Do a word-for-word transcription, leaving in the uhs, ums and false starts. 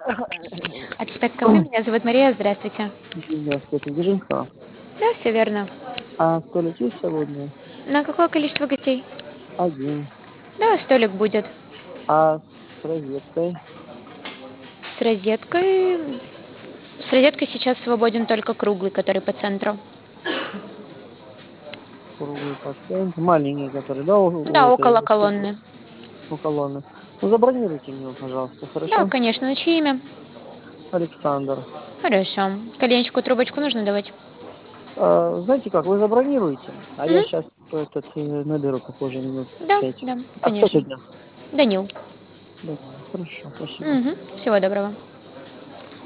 Опять ко мне. Меня зовут Мария. Здравствуйте. Здравствуйте, где жениха? Да, все верно. А столик есть свободный? На какое количество гостей? Один. Да, столик будет. А с розеткой? С розеткой. С розеткой сейчас свободен только круглый, который по центру. Круглый пациент. Маленький, который, да, у, у Да, этой около у колонны. у колонны. Ну, забронируйте мне, пожалуйста, Да, хорошо? конечно. На чье имя? Александр. Хорошо. Коленчику трубочку нужно давать? А, знаете как, вы забронируете, а я Мгм. сейчас этот э, наберу попозже минут Да, пять. да, А кто конечно. сегодня? Данил. Да, хорошо, спасибо. Мгм. Всего доброго.